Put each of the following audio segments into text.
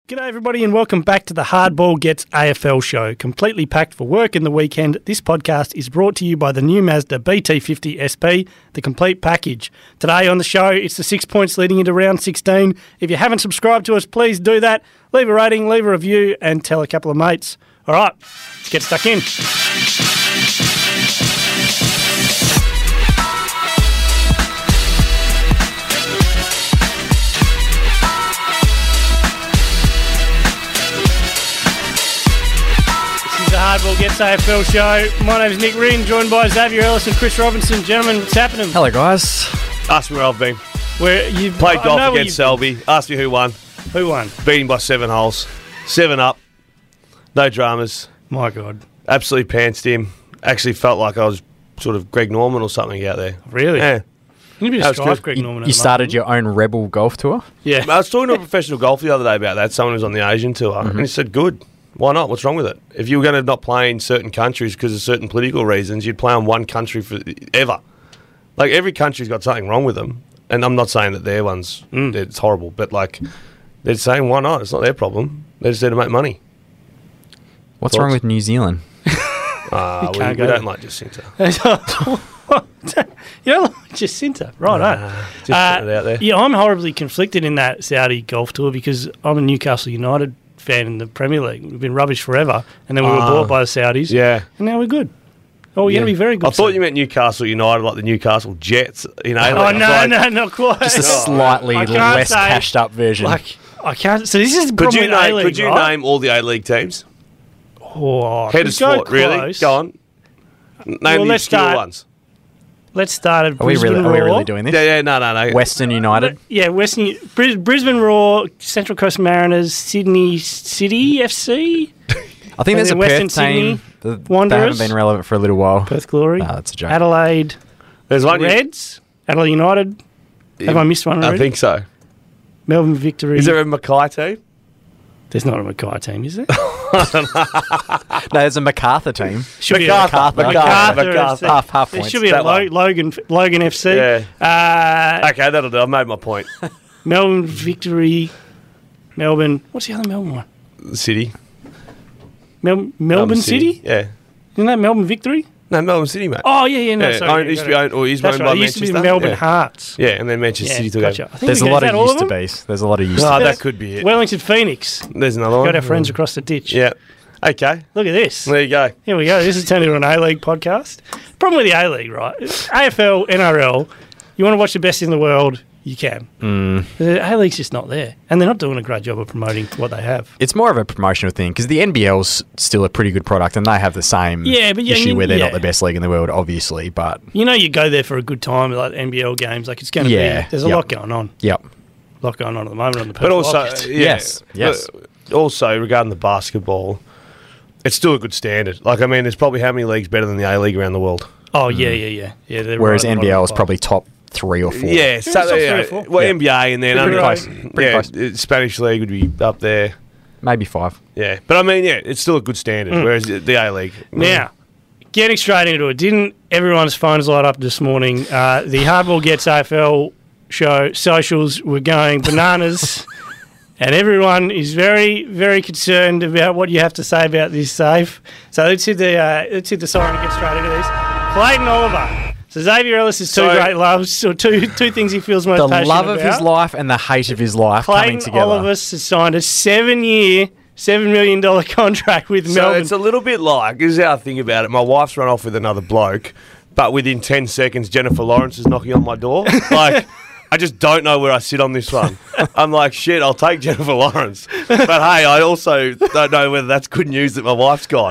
G'day everybody and welcome back to the Hardball Gets AFL show. Completely packed for work in the weekend, this podcast is brought to you by the new Mazda BT50 SP, the complete package. Today on the show, it's the 6 points leading into round 16. If you haven't subscribed to us, please do that. Leave a rating, leave a review and tell a couple of mates. All right, let's get stuck in. Hardball Gets AFL show. My name is Nick Rinn, joined by Xavier Ellis and Chris Robinson. Gentlemen, what's happening? Hello, guys. Ask me where I've been. Where you've Played golf against Selby. Ask me who won. Who won? Beating by 7 holes. 7 up. No dramas. My God. Absolutely pantsed him. Actually felt like I was sort of Greg Norman or something out there. Really? Yeah. You need That to was strive good. Greg Norman. You started your own Rebel golf tour? Yeah. I was talking to a professional golfer the other day about that. Someone who was on the Asian tour. And he said, good. Why not? What's wrong with it? If you were going to not play in certain countries because of certain political reasons, you'd play on one country forever. Like, every country's got something wrong with them. And I'm not saying that their one's it's horrible, but, like, they're saying, why not? It's not their problem. They're just there to make money. What's Thoughts? wrong with New Zealand? We can't go don't there. like Jacinta. You don't like Jacinta, right? Just putting it out there. Yeah, I'm horribly conflicted in that Saudi golf tour because I'm a Newcastle United fan in the Premier League. We've been rubbish forever, and then we were bought by the Saudis. Yeah. And now we're good. Oh, we're going to be very good. I thought soon. you meant Newcastle United, like the Newcastle Jets. You know, Oh, no, not quite. Just a slightly I can't less say- cashed up version. Like, I can't. So this is the Could problem you, with name, A-League, could you right? name all the A-League teams? Oh, Head of go sport, really? close. Go on. Name Well, the let's obscure start. ones. Let's start at are we Brisbane really Roar. doing this? Yeah, no. Western United? Yeah, Brisbane Roar, Central Coast Mariners, Sydney City FC, I think there's a then Western Perth team. Sydney They Wanderers. haven't been relevant for a little while. Perth Glory, That's a joke. Adelaide There's one. Reds, Adelaide United. Have I missed one already? I think so. Melbourne Victory. Is there a Mackay team? There's not a Mackay team, is there? No, there's a MacArthur team. Should MacArthur. MacArthur. Half There points. should be That a one. Logan FC. Yeah. Okay, that'll do. I've made my point. Melbourne Victory. Melbourne. What's the other Melbourne one? City. Melbourne City? Yeah. Isn't that Melbourne Victory? No, Melbourne City, mate. Oh, yeah, no, Yeah, sorry. it used to be owned, or is That's owned right. by It used to be Manchester. Melbourne yeah. Hearts. Yeah, and then Manchester City took gotcha. over. I think There's a we lot is of that all used to them? be's. There's a lot of used Oh, to that could be it. Wellington Phoenix. There's another one. Got our friends across the ditch. Yeah. Okay. Look at this. There you go. Here we go. This has turned into an A-League podcast. Problem with the A-League, right? AFL, NRL, you want to watch the best in the world, you can. The A-League's just not there. And they're not doing a great job of promoting what they have. It's more of a promotional thing because the NBL's still a pretty good product and they have the same issue where they're not the best league in the world, obviously. But You know you go there for a good time, like NBL games. Like, it's going to be... There's a lot going on. yep. A lot going on at the moment on the Perth But also, Wildcats. Yes. But also, regarding the basketball, it's still a good standard. Like, I mean, there's probably how many leagues better than the A-League around the world? Oh, yeah. They're Whereas right at the NBL bottom is of the probably top 3 or 4. Yeah, top three or four. well, Yeah. NBA and then Pretty under close. Pretty close. Spanish league would be up there. Maybe 5. Yeah, but I mean, yeah, it's still a good standard. Whereas the A-League, Now, getting straight into it, didn't everyone's phones light up this morning? The Hardball Gets AFL show socials were going bananas, and everyone is very, very concerned about what you have to say about this safe. So let's hit the siren and get straight into this. Clayton Oliver. So Xavier Ellis is two great loves, or two things he feels most The passionate love of about. his life and the hate of his life coming Clayton together. Oliver has signed a 7-year, $7 million contract with So Melbourne. it's a little bit like, this is how I think about it. My wife's run off with another bloke, but within 10 seconds, Jennifer Lawrence is knocking on my door. Like, I just don't know where I sit on this one. I'm like, shit, I'll take Jennifer Lawrence. But hey, I also don't know whether that's good news that my wife's gone.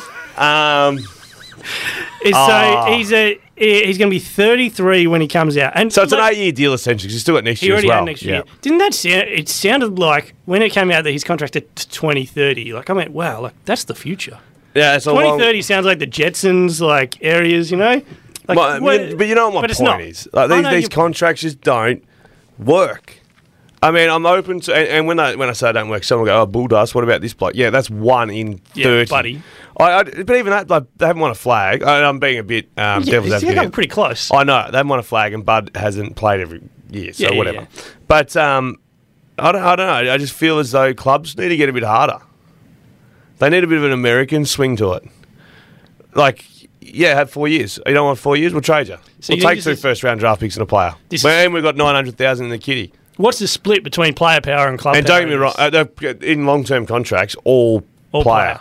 So he's going to be 33 when he comes out, and So it's an 8-year deal essentially, 'cause he's still got next he year as already well. had next year. Didn't that sound? It sounded like when it came out that he's contracted to 2030. Like I went, wow, like that's the future. Yeah, it's a long... 2030 sounds like the Jetsons, like areas, you know. Like, but you know what my but it's point not. is? Like, I know these you- contracts just don't work. I mean, I'm open to, and when I say it don't work, someone will go, "Oh, Bulldust, what about this bloke?" Yeah, that's 1 in 30. Yeah, buddy. But even that, like, they haven't won a flag. I'm being a bit devil's he's advocate. got pretty close. I know they haven't won a flag, and Bud hasn't played every year, so Yeah, whatever. yeah. But I don't know. I just feel as though clubs need to get a bit harder. They need a bit of an American swing to it. Like, yeah, have 4 years. You don't want 4 years? We'll trade you. So we'll take 2 first-round draft picks and a player. And we've got $900,000 in the kitty. What's the split between player power and club power? And don't get me wrong, in long-term contracts, all player.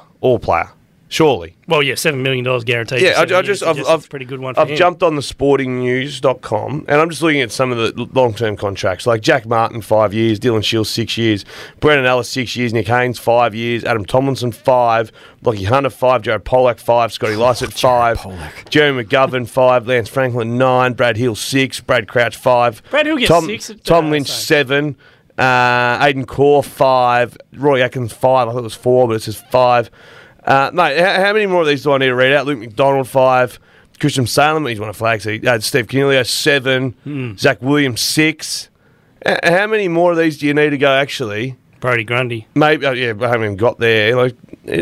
Surely. Well, yeah, $7 million guaranteed. Yeah, I've pretty good one for I've him. jumped on the sportingnews.com and I'm just looking at some of the long-term contracts, like Jack Martin, 5 years, Dylan Shields, 6 years, Brendan Ellis, 6 years, Nick Haynes, 5 years, Adam Tomlinson, 5, Lockie Hunter, 5, Jared Pollack, 5, Scotty Lycett, 5, Jeremy McGovern, 5, Lance Franklin, 9, Brad Hill, 6, Brad Crouch, 5, Brad Hill gets 6. Tom Lynch, 7, Aidan Core, 5, Roy Atkins, 5, I thought it was 4, but it says 5. Mate, how many more of these do I need to read out? Luke McDonald, 5. Christian Salem, he's won a flag. So Steve Canelio, 7. Zach Williams, 6. How many more of these do you need to go, actually? Brodie Grundy. Maybe, I haven't even got there. Like,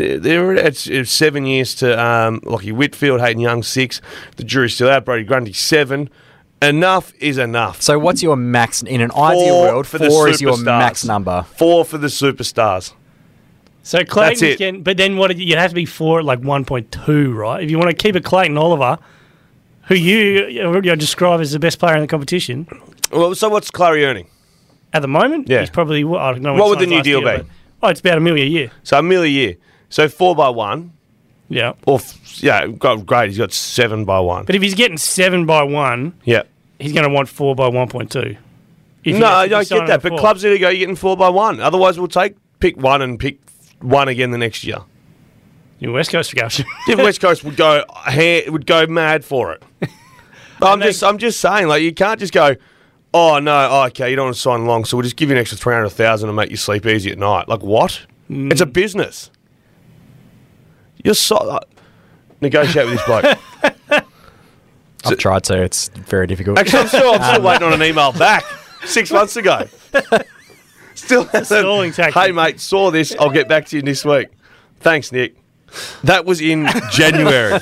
it's 7 years to Lockie Whitfield, Hayden Young, 6. The jury's still out. Brodie Grundy, 7. Enough is enough. So what's your max? In an ideal world, 4 is your max number. 4 for the superstars. So Clayton can, but then you'd have to be 4 at like 1.2, right? If you want to keep a Clayton Oliver, who you describe as the best player in the competition. Well, so what's Clary earning at the moment? Yeah, he's probably. I don't know. What would the new deal be? It's about $1 million a year. So $1 million a year. So 4 by 1. Yeah. Or great. He's got 7 by 1. But if he's getting 7 by 1, yeah, he's going to want 4 by 1.2. No, I don't get that. But clubs need to go. You're getting 4 by 1. Otherwise, we'll pick 1 and pick 1 again the next year. Your West Coast go. West Coast would go mad for it. I'm just saying, like, you can't just go, oh no, okay, you don't want to sign long, so we'll just give you an extra $300,000 and make you sleep easy at night. Like, what? It's a business. You're negotiate with this bloke. I've tried to. It's very difficult. Actually, I'm still waiting on an email back 6 months ago. Still hasn't. Hey, mate, saw this. I'll get back to you this week. Thanks, Nick. That was in January.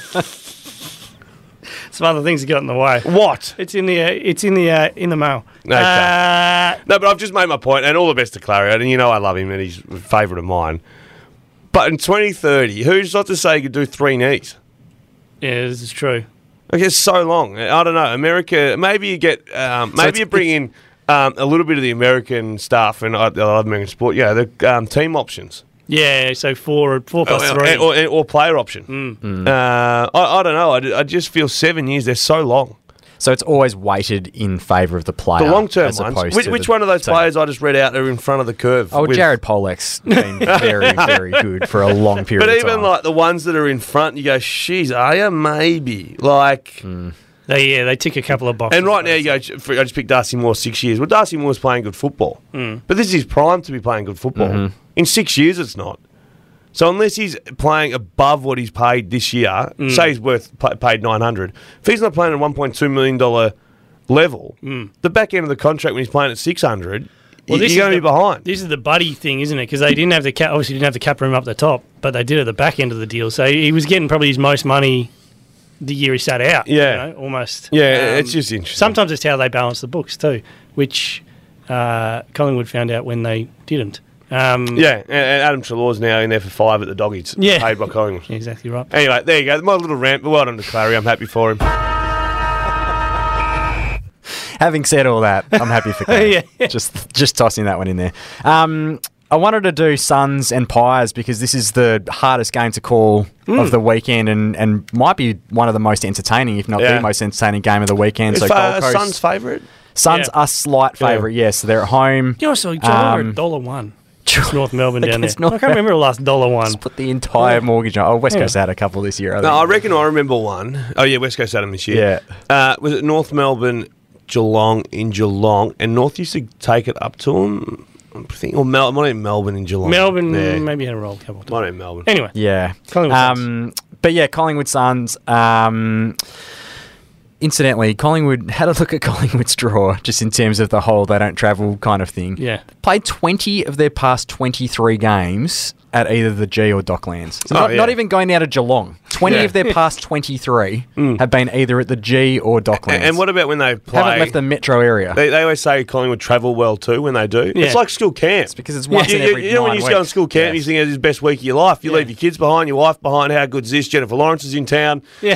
Some other things have got in the way. What? It's in the mail. Okay. No, but I've just made my point, and all the best to Clary. And you know I love him, and he's a favourite of mine. But in 2030, who's not to say he could do 3 knees? Yeah, this is true. Like, it's so long. I don't know. America, maybe you get, you bring in a little bit of the American stuff, and I love American sport. Yeah, the team options. Yeah, so 4 plus 3. Or player option. I don't know. I just feel 7 years, they're so long. So it's always weighted in favour of the player. The long-term ones. Which one of those players I just read out are in front of the curve? Oh, Jared Pollack's been very, very good for a long period of time. But even like the ones that are in front, you go, sheesh, are you? Maybe. Like... They tick a couple of boxes. And right now you go, I just picked Darcy Moore 6 years. Well, Darcy Moore's playing good football. But this is his prime to be playing good football. In 6 years, it's not. So unless he's playing above what he's paid this year, say he's paid $900, if he's not playing at $1.2 million level, the back end of the contract when he's playing at $600, you're going to be behind. This is the Buddy thing, isn't it? Because they didn't have obviously didn't have the cap room up the top, but they did at the back end of the deal. So he was getting probably his most money the year he sat out. Yeah. You know, almost. Yeah, it's just interesting. Sometimes it's how they balance the books too, which Collingwood found out when they didn't. And Adam Treloar's now in there for 5 at the Doggies. Yeah. Paid by Collingwood. Exactly right. Anyway, there you go. My little rant, but well done to Clary. I'm happy for him. Having said all that, I'm happy for Clary. Yeah. Just tossing that one in there. I wanted to do Suns and Pies because this is the hardest game to call of the weekend and might be one of the most entertaining, if not the most entertaining game of the weekend. Is so Gold Coast, Suns' favourite? Suns are slight favourite, yes. So they're at home. You also $1.01. It's North Melbourne down there. I can't remember the last $1. Just put the entire mortgage on. Oh, West Coast had a couple this year. I reckon I remember one. Oh, yeah, West Coast had them this year. Yeah. Was it North Melbourne, Geelong in Geelong? And North used to take it up to them, I think. Or might have been Melbourne in Geelong. Melbourne maybe had a roll a couple of times. Might have been Melbourne. Anyway. Yeah. Collingwood Suns. But yeah, Collingwood Suns. Incidentally, Collingwood had a look at Collingwood's draw just in terms of the whole they don't travel kind of thing. Yeah. Played 20 of their past 23 games at either the G or Docklands. So not even going out of Geelong. 20 Yeah. of their past 23 have been either at the G or Docklands. And what about when they play? Haven't left the metro area. They always say Collingwood travel well too when they do. Yeah. It's like school camp. It's because it's once in You every know when 9 you used to go on weeks. school camp, you think it's the best week of your life. You leave your kids behind, your wife behind. How good's this? Jennifer Lawrence is in town. Yeah.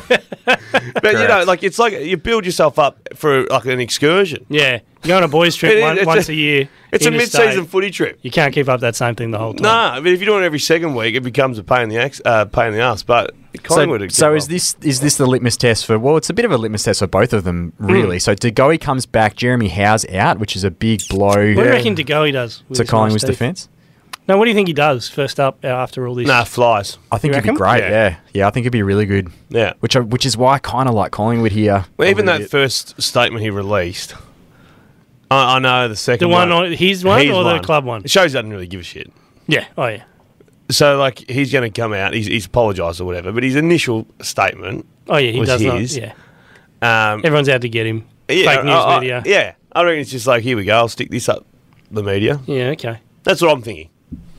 But you know, like it's like you build yourself up for like an excursion. Yeah. You go on a boys' trip once a year. It's a interstate. mid-season footy trip. You can't keep up that same thing the whole time. Nah, but if you do it every second week, it becomes a pain in the ass. But Collingwood. So is this the litmus test for? Well, it's a bit of a litmus test for both of them, really. So DeGoey comes back, Jeremy Howe's out, which is a big blow. What do you reckon DeGoey does? with to his Collingwood's nice teeth? defence. No, what do you think he does first up after all this? Nah, flies. I think You he'd be reckon? great. Yeah. Yeah, I think he'd be really good. Yeah. Which is why I kind of like Collingwood here. Well, even a that little bit. first statement he released. I know the second The one, one. his one His or the one. club one? It shows he doesn't really give a shit. Yeah. Oh, yeah. So, like, he's going to come out. He's apologised or whatever. But his initial statement, Oh, yeah, he Was does his. not. Yeah. Everyone's out to get him. Fake news media. Yeah, I reckon it's just like, here we go. I'll stick this up the media. Yeah, okay. That's what I'm thinking.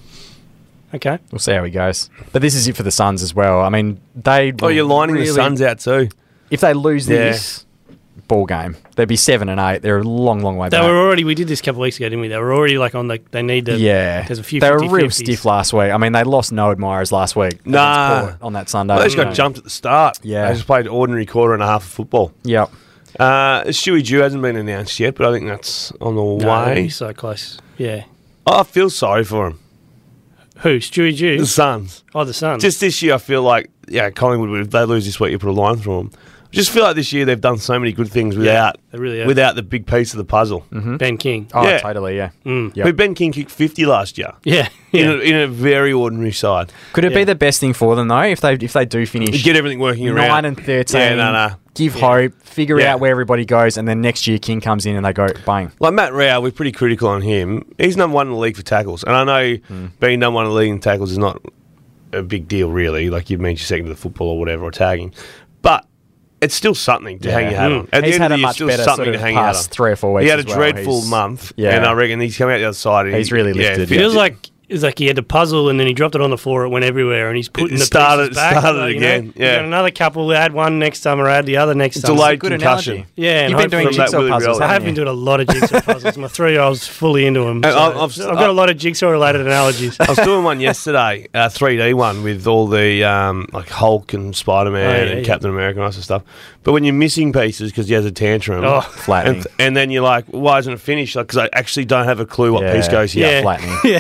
Okay. We'll see how he goes. But this is it for the Suns as well. I mean, they. Oh, you're lining really, the Suns out too. If they lose Yeah. this ball game, they'd be 7 and 8. They're a long way They back. were already, we did this a couple of weeks ago, didn't we? They were already like on the, they need to, Yeah, there's a few they were 50-50s. real stiff last week. I mean, they lost Noah Myers last week. against Nah. Port on that Sunday. Well, they just got No. jumped at the start. Yeah. They just played ordinary quarter and a half of football. Yep. Stewie Jew hasn't been announced yet, but I think that's on the No, way. he's so close. Yeah. I feel sorry for him. Who? Stewie Jew? The Suns. Oh, the Suns. Just this year, I feel like, Collingwood, if they lose this week, you put a line through them. I just feel like this year they've done so many good things without they really have. without the big piece of the puzzle. Ben King. Oh, Yeah. totally. Yeah. Mm. Yep. But Ben King kicked 50 last year Yeah. in, Yeah. in a very ordinary side. Could it Yeah. be the best thing for them though if they do finish Get everything working around. 9 and 13? Yeah, no. Give Yeah. hope, figure Yeah. out where everybody goes, and then next year King comes in and they go bang. Like Matt Rao, we're pretty critical on him. He's number one in the league for tackles. And I know being number one in the league in tackles is not a big deal, really. Like, you mean you're second to the football or whatever, or tagging. But it's still something to hang your hat on. At He's the end had of a the year, much still better something sort to of hang your hat on. past 3 or 4 weeks. He had a as well. dreadful He's- month, Yeah. and I reckon he's come out the other side. And He's really lifted. Yeah, Feels like it's like he had a puzzle and then he dropped it on the floor. It went everywhere, and he's putting the started- pieces back. started like, you know, again, yeah. You got another couple. Add one next time, or add the other next It's time. delayed good concussion. analogy. Yeah, and You've been doing hopefully- From that jigsaw Willie puzzles. Relly. I have haven't been you? doing a lot of jigsaw puzzles. My 3-year-old's fully into them. And So I've got a lot of jigsaw-related analogies. I was doing one yesterday, a 3D one with all the like Hulk and Spider-Man Oh, yeah, and yeah. Captain America and all that sort of stuff. But when you're missing pieces because he has a tantrum, Oh. Flattening. and then you're like, why isn't it finished? Like, because I actually don't have a clue what Yeah. piece goes here. Yeah. flattening. yeah,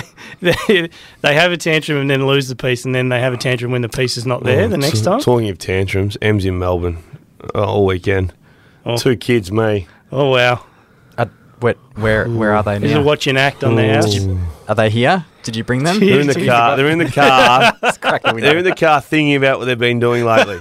they have a tantrum and then lose the piece, and then they have a tantrum when the piece is not there the next time. Talking of tantrums, M's in Melbourne all weekend. Oh. 2 kids, me. Oh wow! Where are they This is now? watching act on the house. Are they here? Did you bring them? Yeah. They're in the car. They're in the car. Let's crack the window. They're in the car thinking about what they've been doing lately.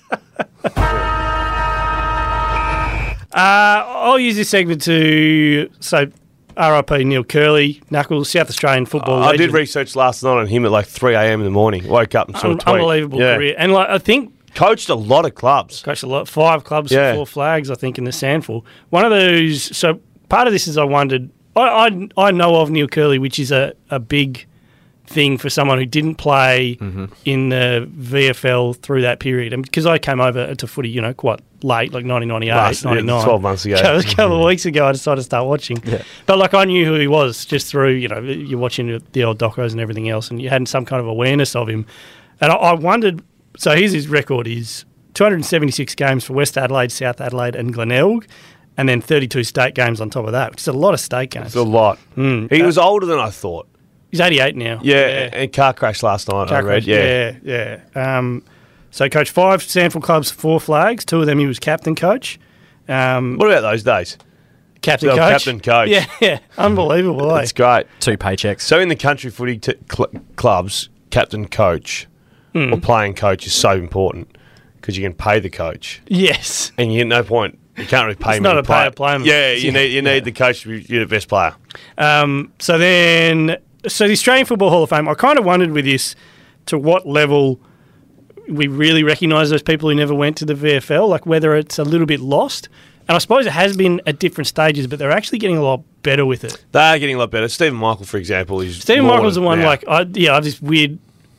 I'll use this segment to R.I.P. Neil Curley, Knuckles, South Australian football I did legend. research last night on him at like 3 a.m. in the morning. Woke up and saw a tweet. Unbelievable Yeah. career, and like I think Coached a lot of clubs. coached a lot, 5 clubs, Yeah. 4 flags, I think, in the Sandful. One of those. So part of this is I wondered. I know of Neil Curley, which is a big thing for someone who didn't play in the VFL through that period, and because I came over to footy, quite late, like 1998, 99, 12 months ago. So it was a couple of weeks ago, I decided to start watching. Yeah. But like I knew who he was just through, you're watching the old docos and everything else, and you had some kind of awareness of him. And I wondered. So here's his record: is 276 games for West Adelaide, South Adelaide, and Glenelg, and then 32 state games on top of that, which is a lot of state games. It's a lot. He was older than I thought. He's 88 now. Yeah, and car crash last night, I read. Yeah. So coached 5 Sandford clubs, 4 flags. 2 of them he was captain coach. What about those days? Captain Well, coach. captain coach. Yeah. Unbelievable, eh? It's great. 2 paychecks. So in the country footy clubs, captain coach or playing coach is so important because you can pay the coach, Yes. and you get no point. You can't really pay It's him. not to a play. player. Yeah, you need the coach to be the best player. So the Australian Football Hall of Fame, I kind of wondered with this to what level we really recognise those people who never went to the VFL, like whether it's a little bit lost. And I suppose it has been at different stages, but they're actually getting a lot better with it. They are getting a lot better. Stephen Michael, for example, is Stephen more Michael's the one, now. I have this weird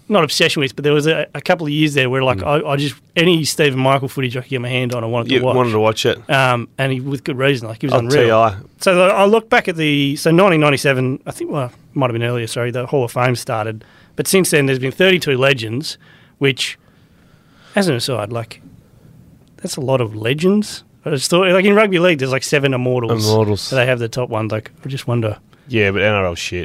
not obsession with, but there was a couple of years there where like I just any Stephen Michael footage I could get my hand on, I wanted to watch. Wanted to watch it. And he with good reason, like he was unreal. TI. So I look back at 1997, I think, well, it might have been earlier, sorry, the Hall of Fame started. But since then, there's been 32 legends, which, as an aside, like, that's a lot of legends. I just thought, like, in rugby league, there's like 7 immortals. So they have the top ones. Like, I just wonder. Yeah, but NRL shit.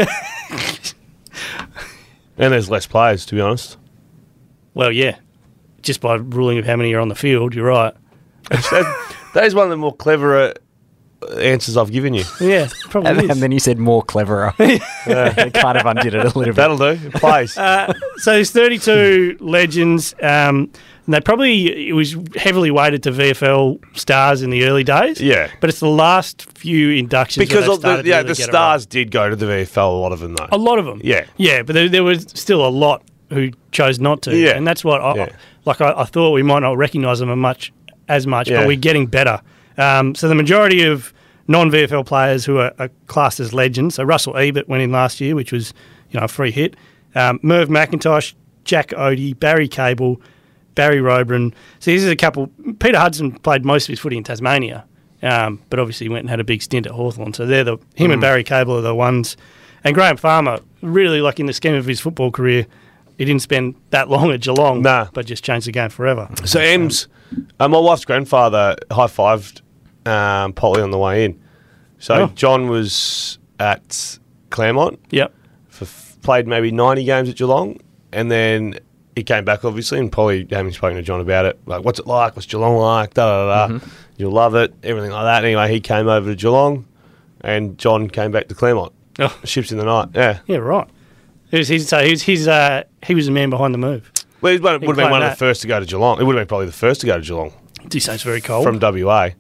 And there's less players, to be honest. Well, yeah. Just by ruling of how many are on the field, you're right. That is one of the more cleverer answers I've given you. Yeah, probably And then you said more cleverer. It kind of undid it a little bit. That'll do. It plays. So there's 32 legends. And it was heavily weighted to VFL stars in the early days. Yeah. But it's the last few inductions Because the stars did go to the VFL, a lot of them, though. A lot of them. Yeah. Yeah, but there was still a lot who chose not to. Yeah. And that's what I thought we might not recognise them as much, but we're getting better. So the majority of non-VFL players who are classed as legends, so Russell Ebert went in last year, which was a free hit. Merv McIntosh, Jack Odie, Barry Cable, Barry Robran. So these are a couple. Peter Hudson played most of his footy in Tasmania, but obviously went and had a big stint at Hawthorn. So they're him and Barry Cable are the ones. And Graham Farmer, really, like in the scheme of his football career, he didn't spend that long at Geelong, but just changed the game forever. So Ems, my wife's grandfather high-fived Polly on the way in. So John was at Claremont. Yep. Played maybe 90 games at Geelong, and then he came back, obviously, and Polly, having spoken to John about it, like, what's it like? What's Geelong like? Da-da-da-da. You'll love it, everything like that. Anyway, he came over to Geelong, and John came back to Claremont. Ships in the night, yeah. Yeah, right. He was the man behind the move. Well, he would have been one of the first to go to Geelong. It would have been probably the first to go to Geelong. Do you say it's very cold? From WA.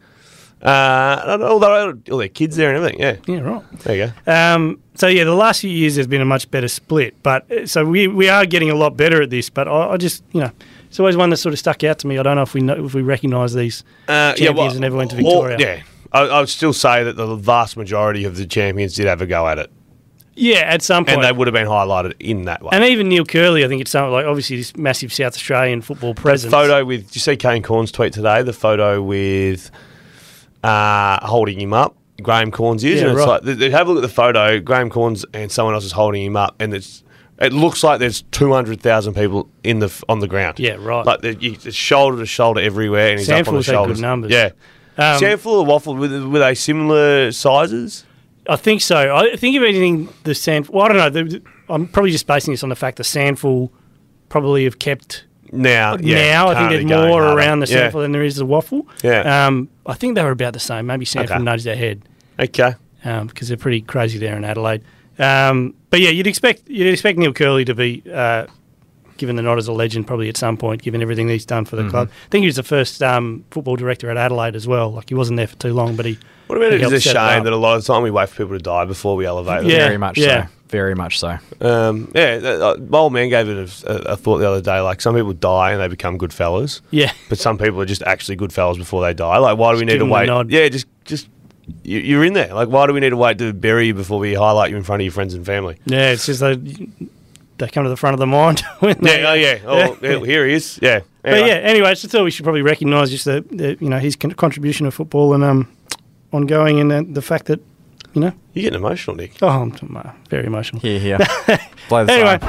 All their kids there and everything, yeah. Yeah, right. There you go. So, the last few years there's been a much better split. But so we are getting a lot better at this. But I just, it's always one that sort of stuck out to me. I don't know if we recognise these champions and never went to Victoria. I would still say that the vast majority of the champions did have a go at it. Yeah, at some point. And they would have been highlighted in that way. And even Neil Curley, I think it's something like, obviously, this massive South Australian football presence. The photo with, did you see Kane Corns' tweet today? The photo with holding him up. Graham Corns is. Yeah, and it's right. like, have a look at the photo. Graham Corns and someone else is holding him up, and it looks like there's 200,000 people on the ground. Yeah, right. Like it's shoulder to shoulder everywhere, and he's up on the shoulders. Good numbers. Yeah. Sandful or Waffle, were they similar sizes? I think so. I think if anything, the Sandful... Well, I don't know. I'm probably just basing this on the fact the Sandful probably have kept... Now, I think there's more around the Sandful than there is the Waffle. Yeah. I think they were about the same. Maybe Sandful nudged ahead. Okay. Because they're pretty crazy there in Adelaide. But yeah, you'd expect Neil Curley to be given the nod as a legend probably at some point, given everything he's done for the club. I think he was the first football director at Adelaide as well. Like, he wasn't there for too long, but he... What about it is a shame that a lot of the time we wait for people to die before we elevate them? Yeah, very much so. Very much so. My old man gave it a thought the other day. Like, some people die and they become good fellas. Yeah. But some people are just actually good fellas before they die. Like, why do we need to wait? Yeah, just you're in there. Like, why do we need to wait to bury you before we highlight you in front of your friends and family? Yeah, it's just they come to the front of the mind. When Here he is. Yeah. Anyway. But yeah, anyway, I just thought we should probably recognise just his contribution to football and ongoing, and the fact that, You're getting emotional, Nick. Oh, I'm very emotional. Here. Blow the anyway.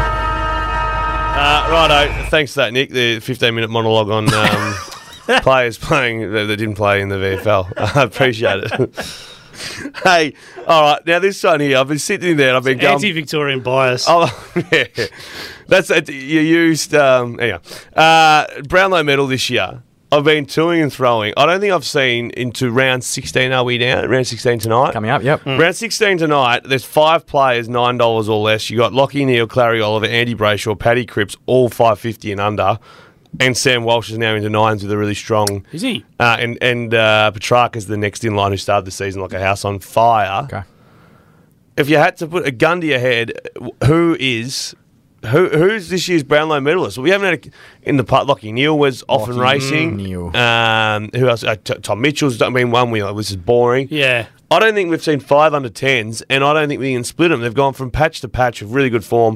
Righto. Thanks for that, Nick. The 15-minute monologue on players playing that didn't play in the VFL. I appreciate it. Hey, all right. Now, this one here, I've been sitting there and I've been going... Anti-Victorian bias. Oh, yeah. That's it. You used... anyway. Brownlow medal this year. I've been toing and throwing. I don't think I've seen into round 16. Are we now? Round 16 tonight? Coming up, yep. Round 16 tonight, there's 5 players, $9 or less. You got Lockie Neal, Clary Oliver, Andy Brayshaw, Paddy Cripps, all $5.50 and under. And Sam Walsh is now into 9s with a really strong... Is he? And Petrarca's the next in line who started the season like a house on fire. Okay. If you had to put a gun to your head, who's this year's Brownlow medalist? Well, we haven't had in the part. Lockie Neal was off and racing. Neal. Who else? Tom Mitchell's been one. This is boring. Yeah. I don't think we've seen 5 under 10s, and I don't think we can split them. They've gone from patch to patch of really good form.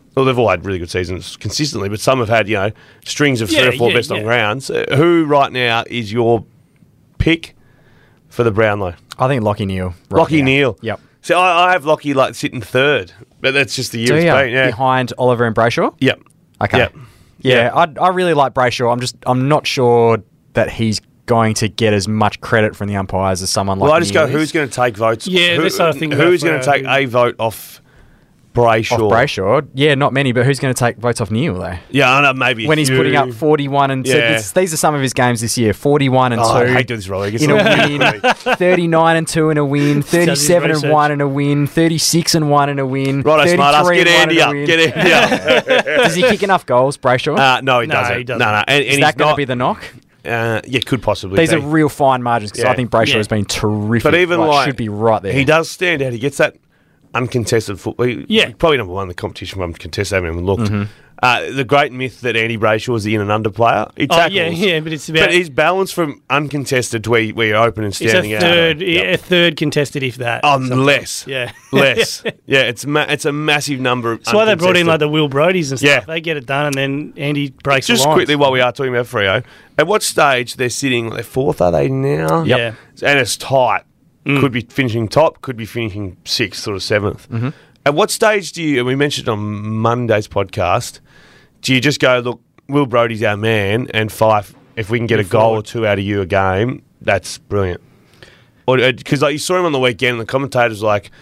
Well, they've all had really good seasons consistently, but some have had, strings of 3 or 4 best on grounds. Who right now is your pick for the Brownlow? I think Lachie Neale. Lachie Neale. Yep. So I have Lachie sitting third, but that's just the year it's been. Yeah. Behind Oliver and Brayshaw? Yep. Okay. Yep. Yeah, I really like Brayshaw. I'm not sure that he's going to get as much credit from the umpires as someone like. Well, I just go, Neale is. who's going to take votes? Yeah, that's what I think. Who's going to take a vote off Brayshaw? Off Brayshaw? Yeah, not many, but who's going to take votes off Neale though? Yeah, I know, maybe when he's putting up 41 and 2. Yeah. These are some of his games this year: 41 and 2. I hate doing this, Rolly. In a win, 39 and 2 in a win, 37 and 1 in a win, 36 and 1 in a win. Right, smart ass. 33 Get and 1 Andy in a up. win. Get Andy up. Does he kick enough goals, Brayshaw? No, he No, doesn't. he doesn't. No. And Is he's that going not. to be the knock? Yeah, could possibly These be. are real fine margins because Yeah. I think Brayshaw Yeah. has been terrific. But even should be right there. He does stand out. He gets that uncontested football. Probably number one in the competition from contested. I haven't even looked. The great myth that Andy Brayshaw was the in and under player. He tackles. But it's about. But his balance from uncontested to where you're open and it's standing a third, out. Yep. a third contested, if that. Less. Yeah. Less. Yeah, it's a massive number. That's why they brought in uncontested. like the Will Brodies and stuff. Yeah. They get it done, and then Andy breaks Just the lines. quickly while we are talking about Freo, at what stage they're sitting? They're fourth, are they now? Yep. Yeah. And it's tight. Could be finishing top, could be finishing sixth or seventh. At what stage do you, and we mentioned on Monday's podcast, do you just go, look, Will Brodie's our man, and Fife, if we can get a goal or two out of you a game, that's brilliant. Because you saw him on the weekend, and the commentators were like,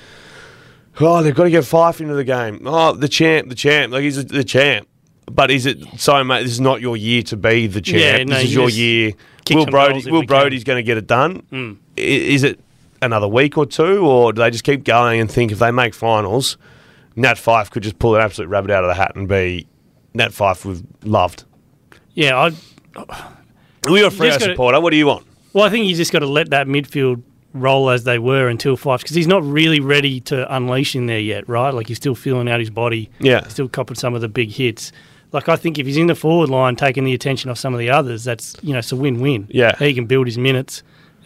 oh, they've got to get Fife into the game. Oh, the champ. Like, he's the champ. But is it, sorry, mate, this is not your year to be the champ. Yeah, no, this is you your just year. kick Will some goals if we Brodie's going to get it done. Is it another week or two, or do they just keep going and think if they make finals, Nat Fife could just pull an absolute rabbit out of the hat and be Nat Fife we've loved? Yeah, You're a Freo supporter. What do you want? well, I think you just got to let that midfield roll as they were until Fife, because he's not really ready to unleash in there yet, right? Like, he's still feeling out his body. Yeah. Still copping some of the big hits. Like, I think if he's in the forward line taking the attention off some of the others, that's, it's a win-win. Yeah. He can build his minutes.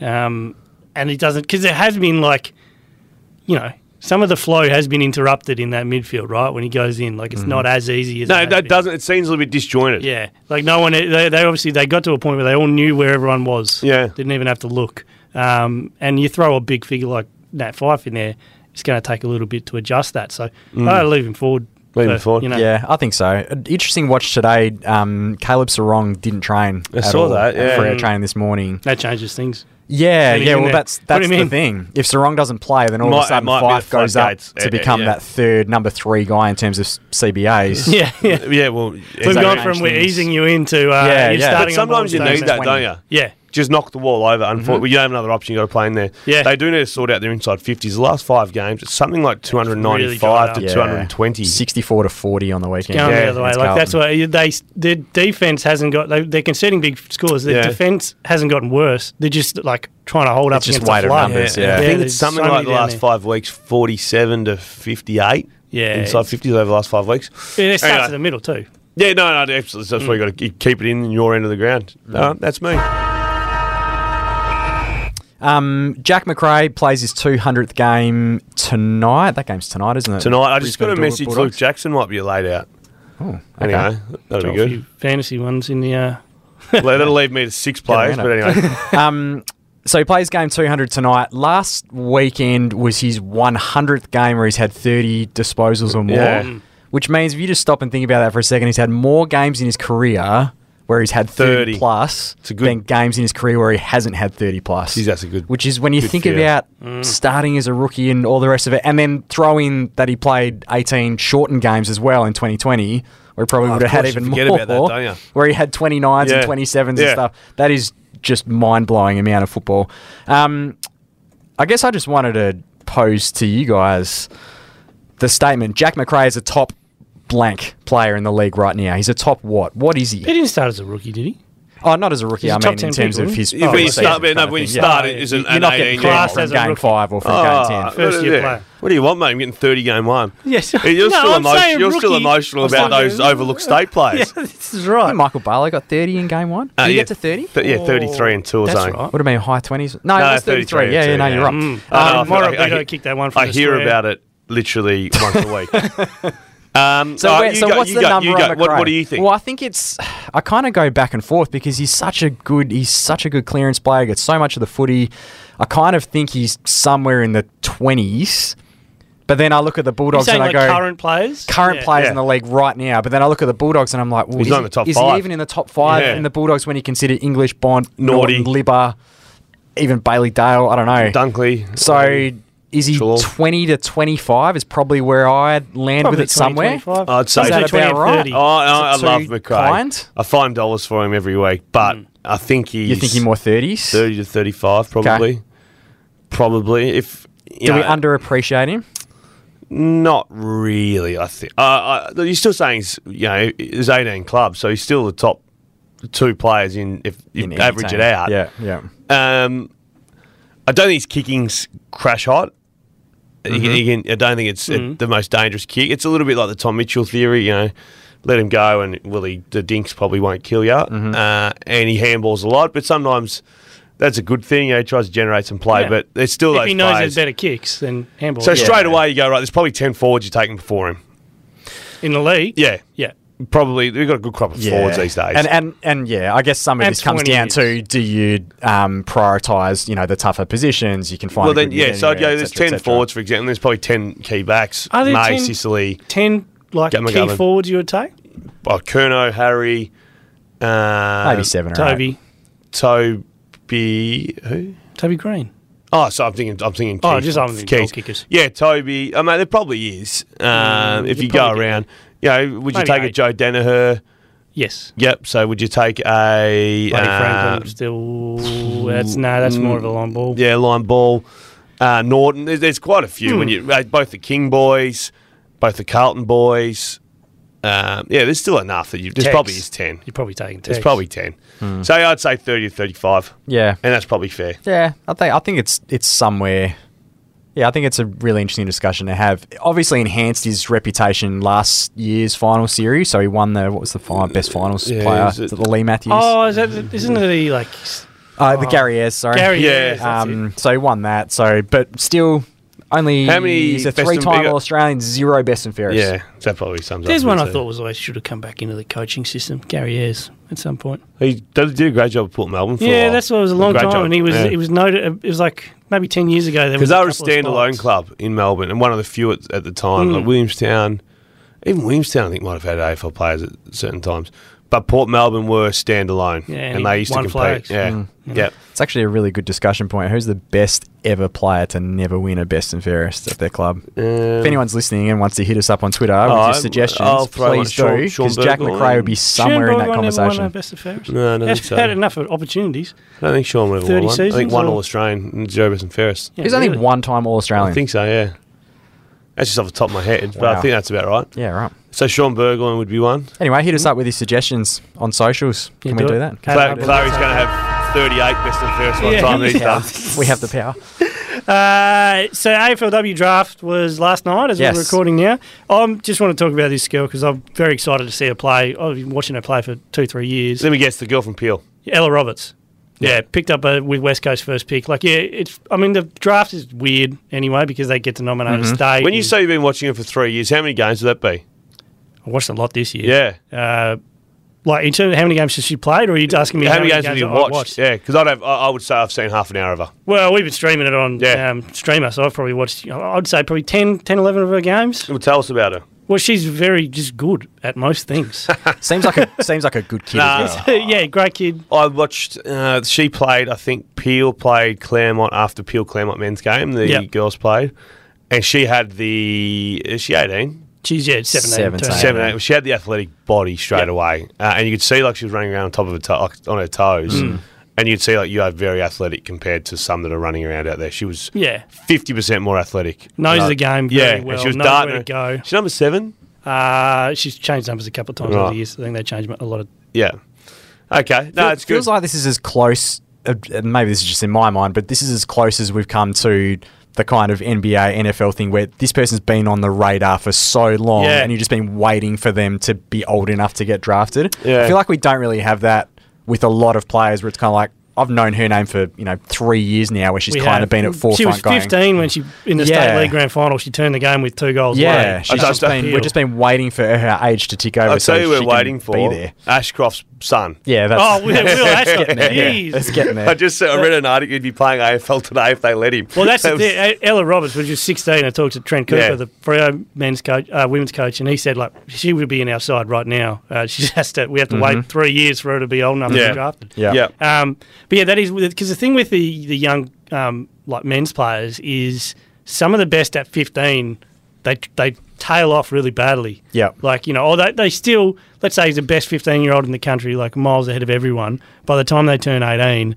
And he doesn't, because there has been, like, some of the flow has been interrupted in that midfield, right? When he goes in, like, it's not as easy as No, it has that been. doesn't. It seems a little bit disjointed. Yeah, like no one. They obviously they got to a point where they all knew where everyone was. Yeah. Didn't even have to look. And you throw a big figure like Nat Fife in there, it's going to take a little bit to adjust that. So I'd leave him forward. Leave him forward. Yeah, I think so. Interesting watch today. Caleb Sarong didn't train. I saw that, yeah. For our training this morning. That changes things. Yeah, Put him yeah. in Well, there. that's Put him the in. thing. If Sarong doesn't play, then all of a sudden might be Fife the goes up floodgates. to become Yeah. that third number 3 guy in terms of CBAs. Yeah, yeah. Yeah, well, We've gone from we're things. easing you into you're Yeah. starting But on ball sometimes you stage need now. that, don't you? Yeah. Just knock the wall over. Unfortunately, you don't have another option. You got to play in there. Yeah. They do need to sort out their inside 50s. The last 5 games, it's something like 295 really to 220. 64 to 40 on the weekend. Going Yeah, the other way. against Like, that's Carlton. why their defense hasn't got. They're conceding big scores. Their Yeah. defense hasn't gotten worse. They're just like trying to hold up It's just against the weighted flood. numbers, I yeah. think there's it's something so like many the down last there. 5 weeks, 47 to 58. Yeah, Inside it's- 50s over the last 5 weeks. Yeah, it starts Anyway. in the middle too. Yeah, no, absolutely. That's why you got to keep it in your end of the ground. That's me. Jack McRae plays his 200th game tonight. That game's tonight, isn't it? Tonight, I just got a Brisbane message. Luke Bulldogs. Jackson might be laid out. Oh, Anyway, okay. that'll be Got a good. few fantasy ones in the. That'll leave me to 6 players, Get but around anyway. So he plays game 200 tonight. Last weekend was his 100th game where he's had 30 disposals or more, Yeah. which means if you just stop and think about that for a second, he's had more games in his career where he's had 30 plus It's a good- than games in his career where he hasn't had 30 plus. Geez, that's a good. Which is when you good think feel. about starting as a rookie and all the rest of it, and then throw in that he played 18 shortened games as well in 2020, where he probably Oh, would of have had course, you even forget more, about that, don't you? where he had 29s Yeah. and 27s Yeah. and stuff. That is just mind-blowing amount of football. I guess I just wanted to pose to you guys the statement, Jack McRae is a top blank player in the league right now. He's a top what? What is He he? didn't start as a rookie, did he? Oh, not as a rookie, He's I a mean top in 10 terms people, of isn't his... he? When you season start, kind of when you thing, start, Yeah. it isn't You're an not getting 18 classed from as a game rookie. 5 or from game 10. First year player. What do you want, mate? I'm getting 30 game 1. Yes. You're No, still, I'm saying you're still rookie. emotional I'm about saying- those overlooked state Yeah, players. this is right. Michael Barlow got 30 in game 1. Did he get to 30? Yeah, 33 and 2 or That's something. right. Would have been high 20s. No, No, it was 33. 33, Yeah, no, yeah. you're right. Mm. I know, Moira I Beto hear- kicked that one from I the hear square. about it literally once a week. So, all right, what's the number on McRae? What do you think? Well, I think I kind of go back and forth because he's such a good clearance player. Gets so much of the footy. I kind of think he's somewhere in the 20s. But then I look at the Bulldogs and I go, current players in the league right now. But then I look at the Bulldogs and I'm like, well, he's not in the top is five. he even in the top 5 in the Bulldogs when you consider English, Bond, Naughty, Norton, Libba, even Bailey Dale? I don't know. Dunkley. So is he 20 to 25 is probably where I'd land with it somewhere? 25. I'd say Is that about right? I love McRae. Kind? I find dollars for him every week, but I think he's... You're thinking more 30s? 30 to 35, probably. Okay. Probably. If Do we underappreciate him? Not really, I think. You're still saying there's 18 clubs, so he's still the top 2 players if you average it out. Yeah. I don't think his kicking's crash hot. I don't think it's the most dangerous kick. It's a little bit like the Tom Mitchell theory, let him go and the dinks probably won't kill you. And he handballs a lot, but sometimes that's a good thing. He tries to generate some play, but there's still if those he knows players. there's better kicks than handball. So straight away you go, right, there's probably 10 forwards you're taking before him. In the league? Yeah. Yeah. Probably. We've got a good crop of forwards these days. And yeah, I guess some of this comes down to, do you prioritise, the tougher positions? You can find so I'd go, there's 10 forwards, for example. There's probably 10 key backs. Are there May, 10 Sicily. 10 key forwards you would take? Curnow, Harry. Maybe 7 or 8. Toby. Who? Toby Green. Oh, so I'm thinking. I'm thinking goal kickers. Yeah, Toby. I mean, there probably is. If you go around, would you take a Joe Danaher? Yes. Yep. So would you take a Franklin? Still, that's more of a line ball. Yeah, line ball. Norton. There's quite a few. When you both the King boys, both the Carlton boys. There's still enough that there's probably is 10. You're probably taking 10. There's probably 10. So I'd say 30 to 35. Yeah. And that's probably fair. Yeah, I think it's somewhere. Yeah, I think it's a really interesting discussion to have. Obviously enhanced his reputation last year's final series, so he won the best finals player? Is it the Lee Matthews? Oh, isn't it the Gary Ayres, sorry. Gary Ayres, so he won that. So, but still, only how many? He's a 3-time All-Australian, 0 best and fairest. Yeah, that probably sums up. There's one I thought was always should have come back into the coaching system. Gary Ayres at some point. He did a great job at Port Melbourne. For a while. That's what it was a long time, and he was noted. It was like maybe 10 years ago. Because they were a standalone club in Melbourne, and one of the few at the time, like Williamstown. Even Williamstown, I think, might have had AFL players at certain times. But Port Melbourne were standalone, and they used to compete. Flags. Yeah. It's actually a really good discussion point. Who's the best ever player to never win a best and fairest at their club? If anyone's listening and wants to hit us up on Twitter with your suggestions, please do, because Jack McRae would be somewhere in that conversation. Won best and fairest? No, I don't think so. Had enough opportunities. I don't think Sean would have won one. I think one or? All-Australian and 0 best and fairest. He's only one-time All-Australian. I think so, yeah. That's just off the top of my head, but I think that's about right. Yeah, right. So Sean Burgoyne would be one. Anyway, hit us up with your suggestions on socials. Can we do that? Clary's going to have 38 best and fairest one time these days. We have the power. So AFLW draft was last night as we're recording now. I just want to talk about this girl because I'm very excited to see her play. I've been watching her play for 2-3 years. Let me guess, the girl from Peel. Ella Roberts. Yeah, picked up with West Coast first pick. The draft is weird anyway because they get to nominate a state. When you say you've been watching her for 3 years, how many games would that be? I watched a lot this year. Yeah. In terms of how many games has she played, or are you asking me how many games have you watched? Yeah, because I would say I've seen half an hour of her. Well, we've been streaming it on Streamer, so I've probably watched, I'd say probably 10, 11 of her games. Well, tell us about her. Well, she's very just good at most things. seems like a good kid as well. Yeah, great kid. I watched, she played, I think Peel played Claremont after Peel-Claremont men's game, the girls played, and she had is she 18? She's 17. 17. She had the athletic body straight away, and you could see like she was running around on top of on her toes, and you'd see like you are very athletic compared to some that are running around out there. She was 50% more athletic. Knows the game very well. And she was knows where to go. She's number 7. She's changed numbers a couple of times over the years. I think they changed a lot of. Yeah. Okay. No, it's good. Feels like this is as close. And maybe this is just in my mind, but this is as close as we've come to the kind of NBA, NFL thing where this person's been on the radar for so long and you've just been waiting for them to be old enough to get drafted. Yeah. I feel like we don't really have that with a lot of players where it's kind of like, I've known her name for 3 years now, where she's We kind have. of been at forefront. She was 15 when she in the Yeah. state league grand final. She turned the game with 2 goals. Yeah, late. she's just been, we've just been waiting for her age to tick over. I'll tell you, so we're she can waiting be for there. Ashcroft's son. Yeah, that's Oh, Will Ashcroft. Jeez. It's getting there. I read an article he'd be playing AFL today if they let him. Well, that's That the was- thing. Ella Roberts was just 16. I talked to Trent Cooper, Yeah. the Freo men's coach, women's coach, and he said like she would be in our side right now. She just has to. We have to wait 3 years for her to be old enough to Yeah. be drafted. Yeah. Yeah. But yeah, that is because the thing with the young like men's players is some of the best at 15 they tail off really badly. Yeah. Like, or they still, let's say he's the best 15-year-old in the country, like miles ahead of everyone. By the time they turn 18,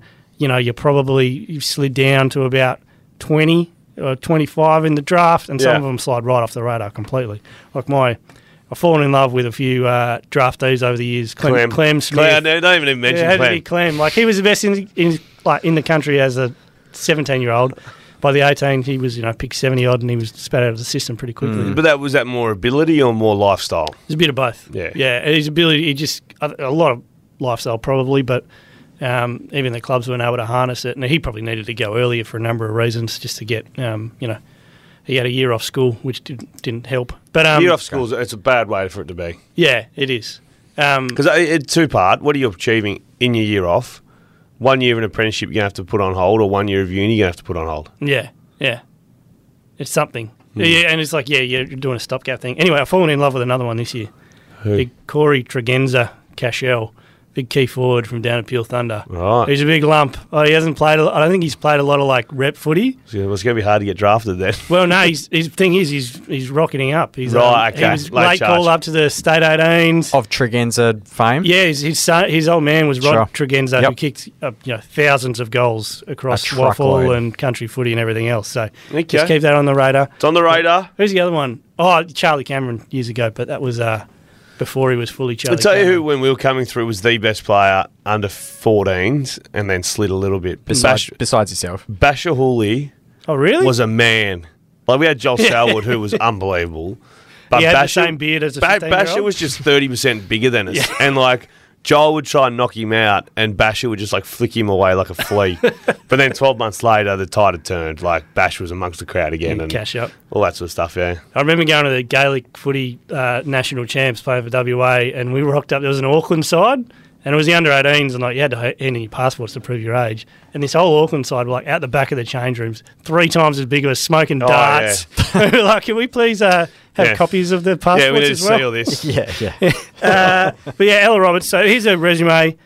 you've slid down to about 20 or 25 in the draft, and some Yeah. of them slide right off the radar completely. Like I've fallen in love with a few draftees over the years. Clem Smith. Clem, no, don't even mention Yeah, it had to Clem. be Clem. Like, he was the best in the country as a 17-year-old. By the 18, he was picked 70-odd, and he was spat out of the system pretty quickly. But was that more ability or more lifestyle? There's a bit of both. Yeah. Yeah, and his ability, a lot of lifestyle probably, but even the clubs weren't able to harness it. And he probably needed to go earlier for a number of reasons, just to get, he had a year off school, which didn't help. But Year off school, it's a bad way for it to be. Yeah, it is. Because it's two-part. What are you achieving in your year off? 1 year of an apprenticeship you're going to have to put on hold, or 1 year of uni you're going to have to put on hold. Yeah. It's something. Yeah, and it's like, you're doing a stopgap thing. Anyway, I've fallen in love with another one this year. Who? Big Corey Tregenza Cashel, big key forward from down at Peel Thunder. Right. He's a big lump. He hasn't played. I don't think he's played a lot of rep footy. So it's going to be hard to get drafted then. Well, no, his thing is he's rocketing up. He's Right, okay. He was Late late charge. call up to the state 18s. Of Tregenza fame. Yeah, his old man was Rod Tregenza, who Yep. kicked thousands of goals across A truckload. waffle and country footy and everything else. So Okay. just keep that on the radar. It's on the radar. Who's the other one? Oh, Charlie Cameron years ago, but that was before he was fully Charlie I'll tell you Cameron. who, when we were coming through, was the best player under 14s and then slid a little bit. Besides yourself. Basher Hooley Oh, really? was a man. Like, we had Joel Selwood, who was unbelievable. But He had the same beard as a 15-year-old? Basher was just 30% bigger than us. And, Joel would try and knock him out, and Basher would just, flick him away like a flea. But then 12 months later, the tide had turned. Basher was amongst the crowd again. And cash up. all that sort of stuff, yeah. I remember going to the Gaelic footy national champs playing for WA, and we rocked up. There was an Auckland side, and it was the under 18s, and you had to hand in your passports to prove your age. And this whole Auckland side were out the back of the change rooms, 3 times as big as smoking darts. We were like, can we please have copies of the passports Yeah, we need to as well? see all this. Yeah. But yeah, Ella Roberts. So here's her resume: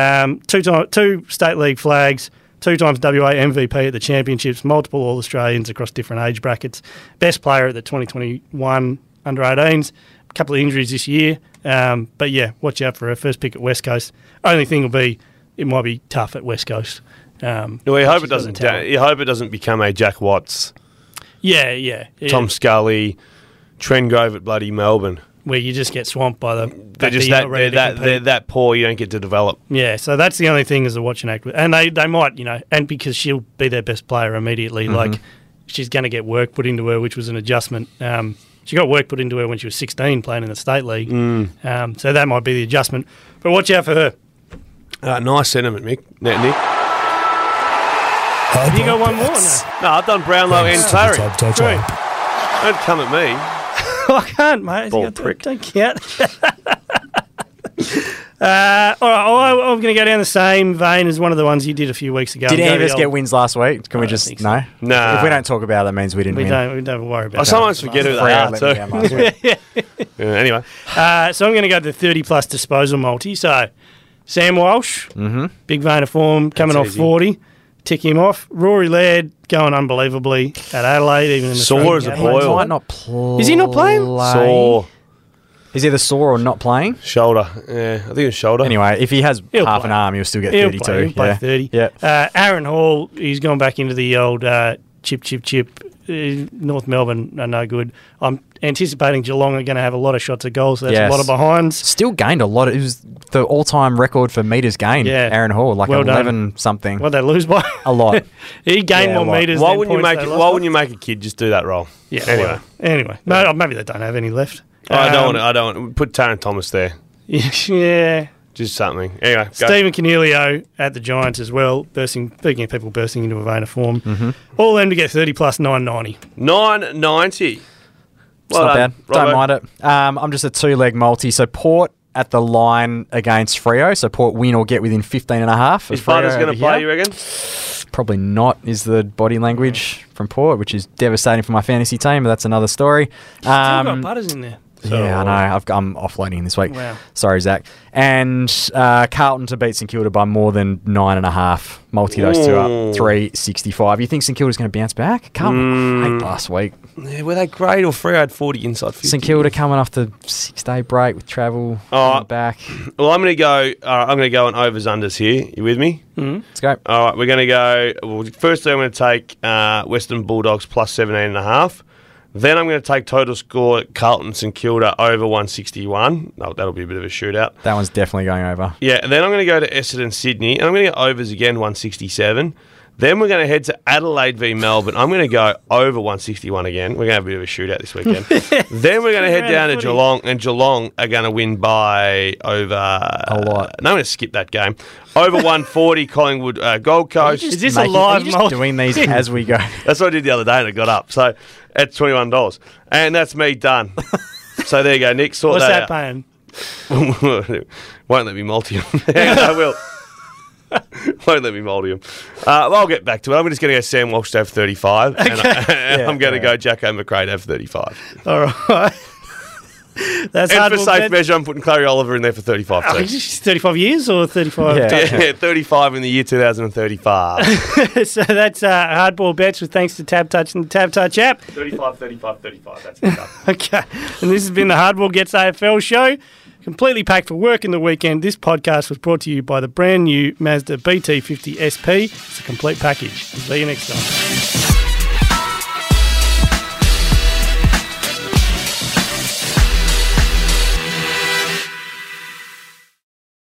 2 state league flags, 2 times WA MVP at the championships, multiple All Australians across different age brackets, best player at the 2021 under 18s. A couple of injuries this year, but yeah, watch out for her first pick at West Coast. Only thing will be it might be tough at West Coast. No, you hope it she's got the doesn't. talent. You hope it doesn't become a Jack Watts, Yeah. Tom Scully, Trent Grove at bloody Melbourne. Where you just get swamped by the. They're just they're that poor. You don't get to develop. Yeah, so that's the only thing is to watch and act with. And they might, and because she'll be their best player immediately, she's going to get work put into her, which was an adjustment. She got work put into her when she was 16 playing in the state league. So that might be the adjustment. But watch out for her. Nice sentiment, Nick. Have you got one more? No, I've done Brownlow and Clary. True. Don't come at me. I can't, mate. Bald prick. Don't count. All right, I'm going to go down the same vein as one of the ones you did a few weeks ago. Did Go any of to us the get old- wins last week? Can we don't just think so. no? Nah. If we don't talk about it, that means we didn't We win. don't worry about I that. sometimes forget who they Freo are let me down last too. week. Anyway, So I'm going to go to the 30-plus disposal multi. So Sam Walsh, big vein of form, coming That's off easy. 40. Tick him off. Rory Laird going unbelievably at Adelaide, even in the Sore training as a game. boil. He might not play. Is he not playing? sore Is either sore or not playing? shoulder. Yeah, I think it's shoulder. Anyway, if he has He'll half play. an arm, he'll still get He'll 32. play 30. Yeah. Aaron Hall, he's gone back into the old chip. North Melbourne are no good. I'm anticipating Geelong are going to have a lot of shots of goals. So that's Yes. a lot of behinds. Still gained a lot. It was the all-time record for metres gained. Yeah. Aaron Hall, like Well done. 11 something. What they lose by? A lot. He gained Yeah, more a lot. metres. Why than wouldn't you points make they it? lost Why by. wouldn't you make a kid just do that role? Yeah. Anyway, Anyway, no, maybe they don't have any left. I don't want to put Taron Thomas there. Yeah. Just something. Anyway, go. Stephen Cornelio at the Giants as well. Speaking of people bursting into a vein of form, all of them to get 30 plus 990. 990. It's not bad. Don't mind it. I'm just a 2-leg multi. So Port at the line against Freo. So Port win or get within 15.5. Is Butters going to play, you reckon? Probably not, is the body language from Port, which is devastating for my fantasy team, but that's another story. Still got Butters in there. Yeah, I know. I'm offloading this week. Wow. Sorry, Zach. And Carlton to beat St Kilda by more than 9.5. Multi those two up, 365. You think St Kilda's going to bounce back? Carlton, last week. Yeah, were they great or Freo had 40 inside 50? St Kilda coming off the 6-day break with travel back. Well, I'm going to go. I'm going to go on overs unders here. You with me? Let's go. All right, we're going to go. Well, firstly, I'm going to take Western Bulldogs plus 17.5. Then I'm going to take total score Carlton St Kilda over 161. Oh, that'll be a bit of a shootout. That one's definitely going over. Yeah, and then I'm going to go to Essendon Sydney, and I'm going to get overs again, 167. Then we're going to head to Adelaide v Melbourne. I'm going to go over 161 again. We're going to have a bit of a shootout this weekend. Then we're going to head down to Geelong, and Geelong are going to win by over... A lot. No, I'm going to skip that game. Over 140, Collingwood Gold Coast. Is this a live multi? Doing these as we go? That's what I did the other day, and it got up. So it's $21. And that's me done. So there you go, Nick. Sort What's that that paying? Won't let me multi them. I will. Won't let me multi them. Well, I'll get back to it. I'm just going to go Sam Walsh to have 35. Okay. And I'm going to go Jacko McRae to have 35. All right. That's and hard for safe measure, I'm putting Chloe Oliver in there for 35 too. 35 years or 35? Yeah, 35 in the year 2035. So that's hardball bets with thanks to Tab Touch and the Tab Touch app. 35. That's it. Okay. And this has been the Hardball Gets AFL show. Completely packed for work in the weekend. This podcast was brought to you by the brand new Mazda BT50 SP. It's a complete package. See you next time.